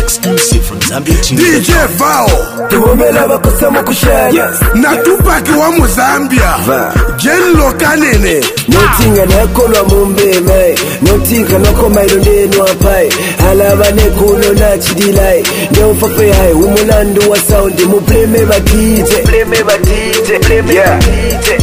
Exclusive from Zambia Team. DJ Vao Tumomela bakosamo kushaya na Tupac wa Muzambia Jenlo Kanene Notinga nakolwa mumbeme Notinga nokoma irondenu apai Alabane kuno na chidilai Ndeumfafe hai umulandu wa soundi Mubleme ba DJ Bleme ba DJ Bleme ba DJ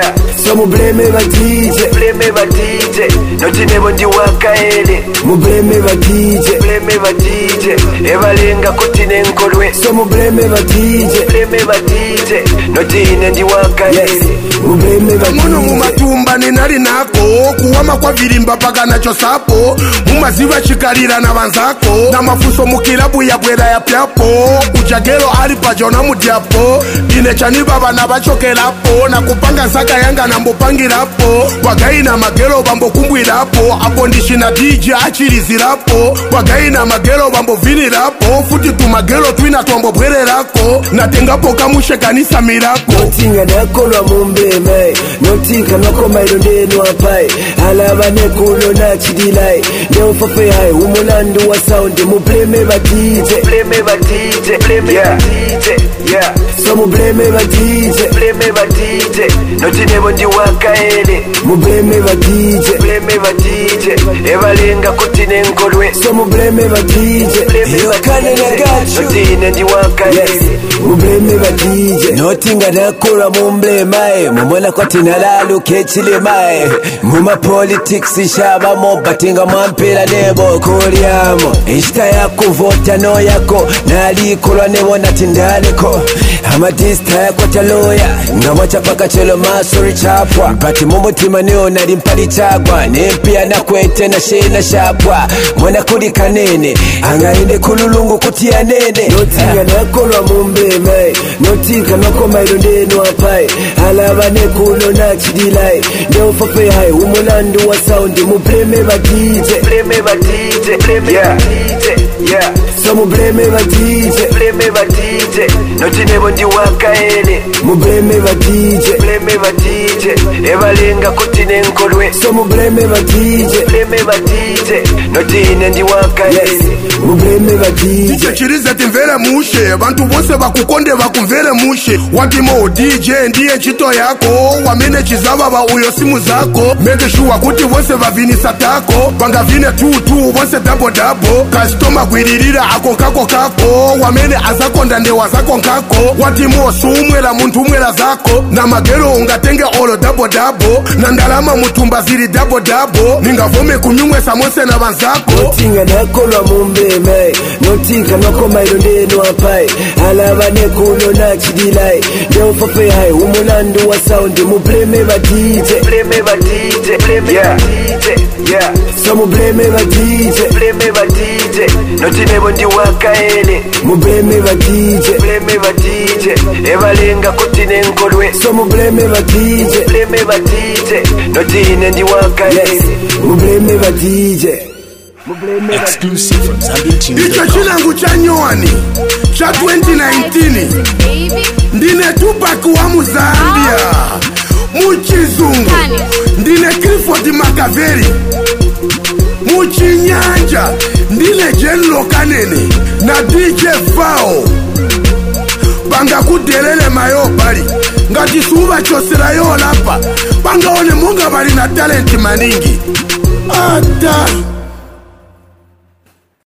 So mubleme ba DJ Bleme ba DJ Notinebo ndi wakaele Mubleme ba DJ Bleme ba DJ Evalenga kutine nkolwe So mubleme ba DJ Bleme ba DJ Notine ndi wakaele Mubleme ba DJ Muno mumatumba ninali nako Kuwama kwa vilimba paka nacho sapo Mumaziva chikalira na vanzako Na mafuso mukilabu ya bwela ya piapo Uchagelo alipa jona mudiapo Inechani baba na bachokelapo Na kupanga saka yanga na mbopangirapo Wagai na magelo bambo kumbwirapo Apo ndishi na DJ achirizirapo Wagai na magelo bambo vinirapo Futi tu magelo tuina tuambo bwere rako Na tengapo kamushe kanisa mirako Notinga nakolwa mumbeme Notinga nokoma irondenu apai Alabane kuno na chidilai Ndeumfafe hai umulandu wa soundi Mubleme ba DJ Bleme ba DJ Bleme ba DJ So mubleme ba DJ Bleme ba DJ Notinebo ndi wakaele Mubleme ba DJ Bleme ba DJ Evalenga kutine nkolwe So mubleme ba DJ Bleme ba DJ Notine ndi wakaele Mubleme ba DJ Notinga nakolwa mumbeme Mumbola kwa tinalalu kechile mae Muma politics ishaba mo Batinga mampira nebo kuliamo Ishta yako vota no yako Nalikulwa nebo natindaleko Amadista yako taloya Ngawacha paka chelo masuri chapwa Mpati mumutima neo nalimpali chagwa Nempia na kwete na shena shapwa Mwana kuli kanene Angainde kululungu kutia nene Notinga nakolwa mumbeme Notinga nokoma irondenu apai Alabane kuno na chidilai Ndeumfafe hai umulandu wa soundi Mubleme ba DJ Bleme ba DJ Bleme ba DJ So mubleme ba DJ Bleme ba DJ Notinebo ndi wakaele Mubleme ba DJ Bleme ba DJ Evalenga kutine nkolwe So mubleme ba DJ Bleme ba DJ Notine ndi wakaele Mubleme ba DJ DJ chirize timvele mushe Bantu bose bakukonde bakumvele mushe Watimo DJ ndiye chito yako Wamene chizaba ba uyo simu zako Make sure kuti bose bavinisa tako Banga vine tu bose dabo Kastoma kwilirira ako kako Wamene azakonda ndewa zako nkako Watimo sumwela muntu umwela zako Na magero ungatenge olo dabo Na ndalama mutumba ziri dabo Ningavome kunyumwe samose na banzako Notinga nakolwa mumbeme Notinga nokoma irondenu apai Alabane kuno na chidilai Ndeumfafe hai umulandu wa soundi Mubleme ba DJ Bleme ba DJ Bleme ba DJ So mubleme ba DJ Bleme ba DJ Notinebo ndi wakaele Mubleme ba DJ Bleme ba DJ Evalenga kutine nkolwe So mubleme ba DJ Bleme ba DJ Notine ndi wakaele Mubleme ba DJ Exclusive from Zambia Team. Icho chilangu cha nyuani cha 2019 Ndine Tupac wa Muzambia Muchizungu Ndine Clifford Makaveri Muchinyanja Ndine Jenlo Kanene Na DJ Vao Banga kudelele mayo bali Ngati suba chosira yo lapa Banga one munga bali na talent maningi Ata